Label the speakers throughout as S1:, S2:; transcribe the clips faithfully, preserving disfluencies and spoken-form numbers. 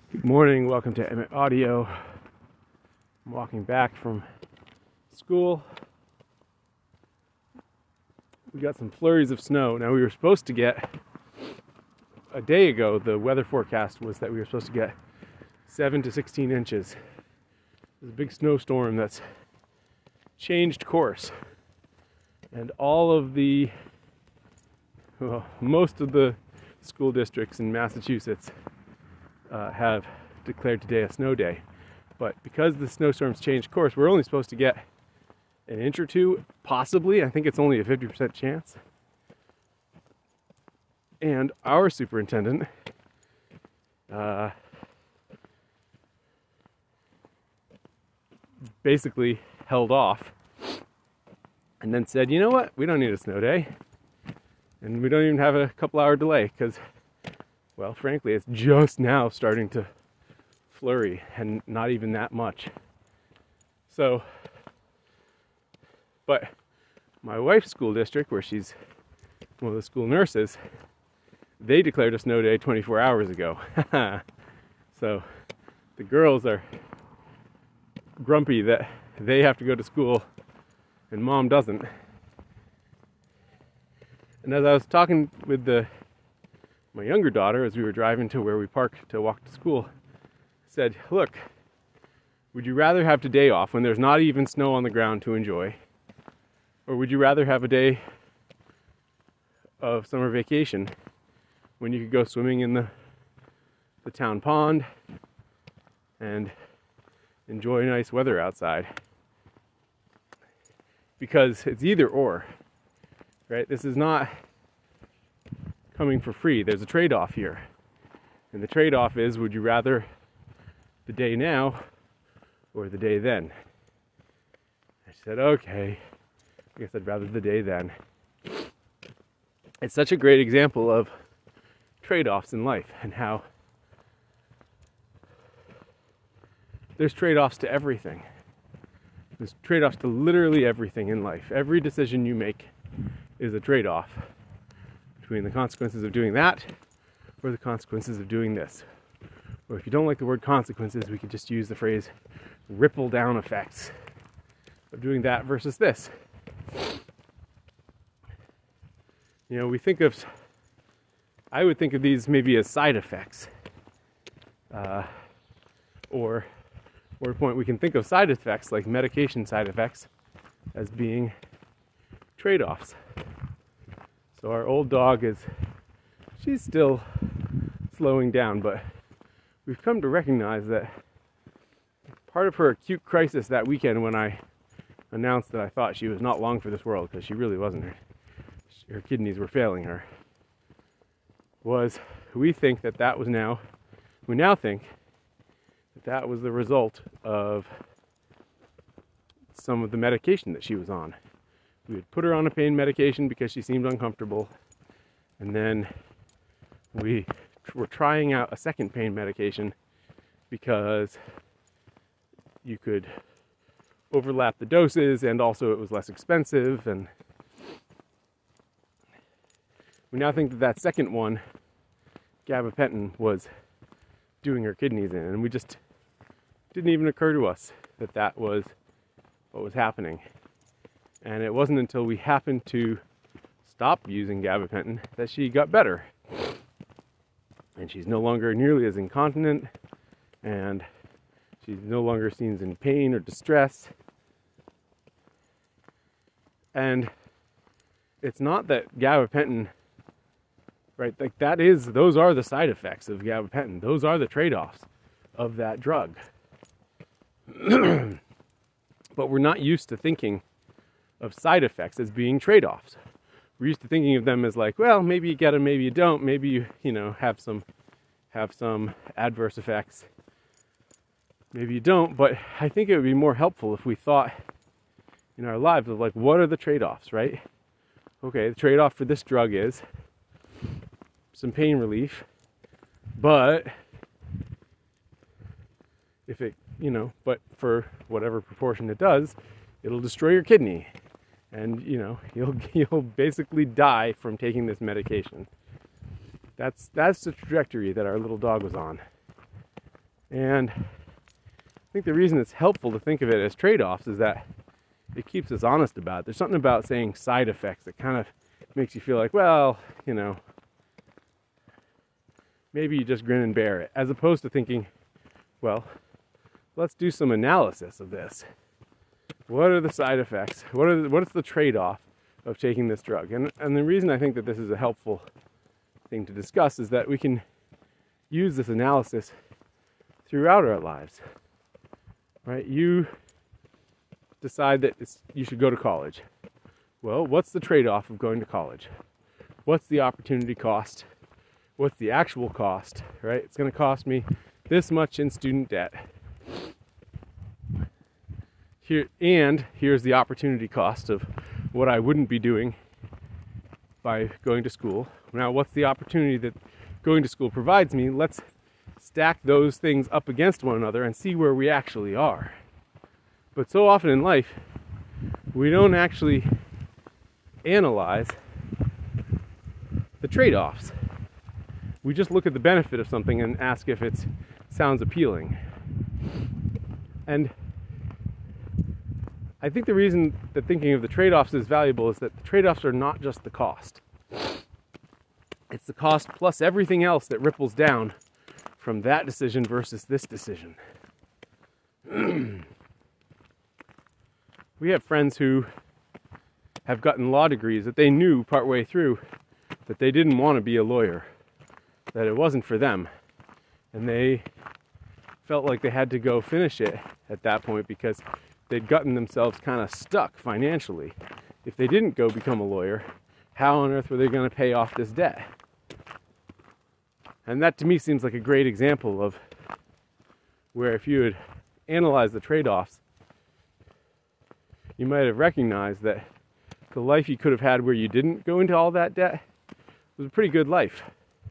S1: Good morning, welcome to Emmett Audio. I'm walking back from school. We got some flurries of snow. Now we were supposed to get, a day ago, the weather forecast was that we were supposed to get seven to sixteen inches. There's a big snowstorm that's changed course. And all of the, well, most of the school districts in Massachusetts Uh, have declared today a snow day. But because the snowstorms changed course, we're only supposed to get an inch or two, possibly. I think it's only a fifty percent chance. And our superintendent uh, basically held off and then said, you know what, we don't need a snow day. And we don't even have a couple hour delay because, well, frankly, it's just now starting to flurry and not even that much. So, but my wife's school district, where she's one of the school nurses, they declared a snow day twenty-four hours ago. So the girls are grumpy that they have to go to school and mom doesn't. And as I was talking with the my younger daughter, as we were driving to where we park to walk to school, said, look, would you rather have today off when there's not even snow on the ground to enjoy? Or would you rather have a day of summer vacation when you could go swimming in the, the town pond and enjoy nice weather outside? Because it's either or, right? This is not coming for free. There's a trade-off here. And the trade-off is, would you rather the day now or the day then? I said, okay, I guess I'd rather the day then. It's such a great example of trade-offs in life and how there's trade-offs to everything. There's trade-offs to literally everything in life. Every decision you make is a trade-off between the consequences of doing that or the consequences of doing this. Or if you don't like the word consequences, we could just use the phrase ripple down effects of doing that versus this. You know, we think of, I would think of these maybe as side effects. Uh, or, or a point we can think of side effects, like medication side effects, as being trade-offs. So our old dog is, she's still slowing down, but we've come to recognize that part of her acute crisis that weekend when I announced that I thought she was not long for this world, because she really wasn't, her, her kidneys were failing her, was we think that that was now, we now think that that was the result of some of the medication that she was on. We would put her on a pain medication because she seemed uncomfortable, and then we were trying out a second pain medication because you could overlap the doses, and also it was less expensive. And we now think that that second one, gabapentin, was doing her kidneys in, and we just didn't even occur to us that that was what was happening. And it wasn't until we happened to stop using gabapentin that she got better. And she's no longer nearly as incontinent, and she's no longer seems in pain or distress. And it's not that gabapentin, right, like that is, those are the side effects of gabapentin. Those are the trade-offs of that drug. But we're not used to thinking of side effects as being trade-offs. We're used to thinking of them as like, well, maybe you get them, maybe you don't, maybe you, you know, have some have some adverse effects, maybe you don't. But I think it would be more helpful if we thought in our lives of like, what are the trade-offs, right? Okay, the trade-off for this drug is some pain relief, but if it, you know, but for whatever proportion it does, it'll destroy your kidney. And, you know, you'll you'll basically die from taking this medication. That's that's the trajectory that our little dog was on. And I think the reason it's helpful to think of it as trade-offs is that it keeps us honest about it. There's something about saying side effects that kind of makes you feel like, well, you know, maybe you just grin and bear it, as opposed to thinking, well, let's do some analysis of this. What are the side effects? What are the, what is the trade-off of taking this drug? And and the reason I think that this is a helpful thing to discuss is that we can use this analysis throughout our lives. Right? You decide that it's, you should go to college. Well, what's the trade-off of going to college? What's the opportunity cost? What's the actual cost? Right? It's going to cost me this much in student debt. Here, and here's the opportunity cost of what I wouldn't be doing by going to school. Now, what's the opportunity that going to school provides me? Let's stack those things up against one another and see where we actually are. But so often in life, we don't actually analyze the trade-offs. We just look at the benefit of something and ask if it sounds appealing. And I think the reason that thinking of the trade-offs is valuable is that the trade-offs are not just the cost. It's the cost plus everything else that ripples down from that decision versus this decision. We have friends who have gotten law degrees that they knew partway through that they didn't want to be a lawyer, that it wasn't for them. And they felt like they had to go finish it at that point because they'd gotten themselves kind of stuck financially. If they didn't go become a lawyer, how on earth were they going to pay off this debt? And that to me seems like a great example of where if you had analyzed the trade-offs, you might have recognized that the life you could have had where you didn't go into all that debt was a pretty good life.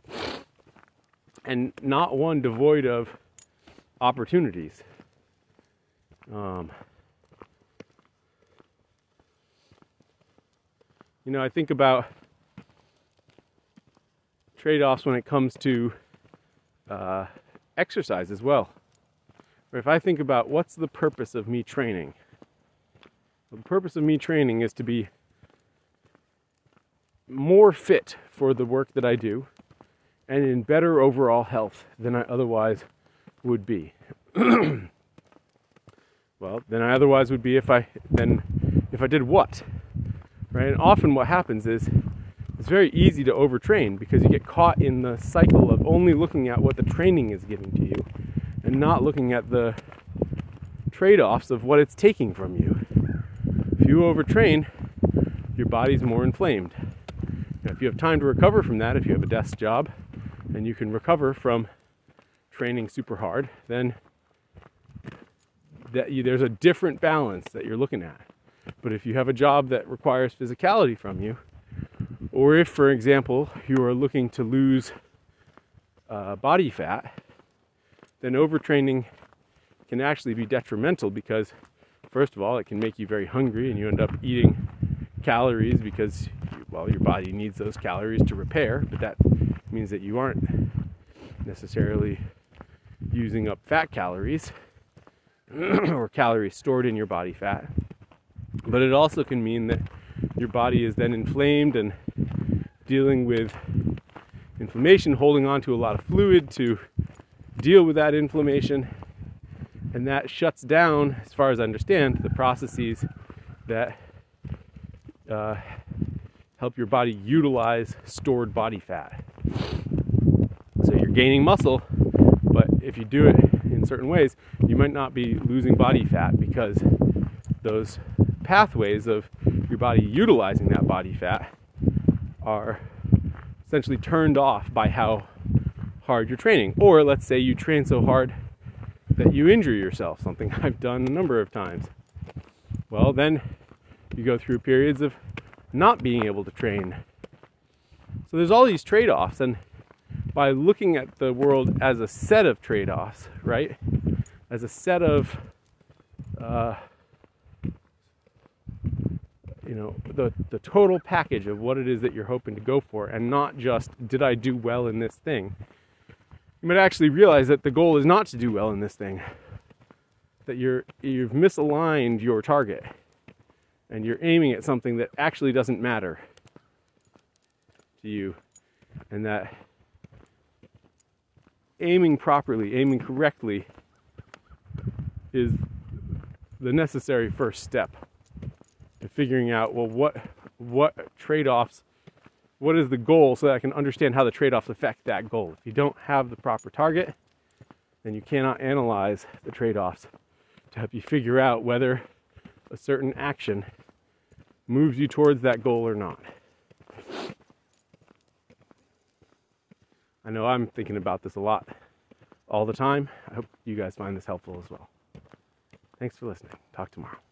S1: And not one devoid of opportunities. Um, you know, I think about trade-offs when it comes to uh, exercise as well. Or if I think about what's the purpose of me training, the purpose of me training is to be more fit for the work that I do and in better overall health than I otherwise would be. Well, than I otherwise would be if I then if I did what? Right? And often what happens is it's very easy to overtrain because you get caught in the cycle of only looking at what the training is giving to you and not looking at the trade-offs of what it's taking from you. If you overtrain, your body's more inflamed. Now, if you have time to recover from that, if you have a desk job and you can recover from training super hard, then that you, there's a different balance that you're looking at. But if you have a job that requires physicality from you, or if, for example, you are looking to lose uh, body fat, then overtraining can actually be detrimental because, first of all, it can make you very hungry and you end up eating calories because, well, your body needs those calories to repair, but that means that you aren't necessarily using up fat calories or calories stored in your body fat. But it also can mean that your body is then inflamed and dealing with inflammation, holding on to a lot of fluid to deal with that inflammation. And that shuts down, as far as I understand, the processes that uh, help your body utilize stored body fat. So you're gaining muscle, but if you do it in certain ways, you might not be losing body fat because those pathways of your body utilizing that body fat are essentially turned off by how hard you're training. Or let's say you train so hard that you injure yourself, something I've done a number of times. Well, then you go through periods of not being able to train. So there's all these trade-offs, and by looking at the world as a set of trade-offs, right, as a set of uh, you know, the, the total package of what it is that you're hoping to go for, and not just, did I do well in this thing? you might actually realize that the goal is not to do well in this thing, that you're you've misaligned your target and you're aiming at something that actually doesn't matter to you, and that aiming properly, aiming correctly is the necessary first step to figuring out, well, what what trade-offs, what is the goal, so that I can understand how the trade-offs affect that goal. If you don't have the proper target, then you cannot analyze the trade-offs to help you figure out whether a certain action moves you towards that goal or not. I know I'm thinking about this a lot all the time. I hope you guys find this helpful as well. Thanks for listening. Talk tomorrow.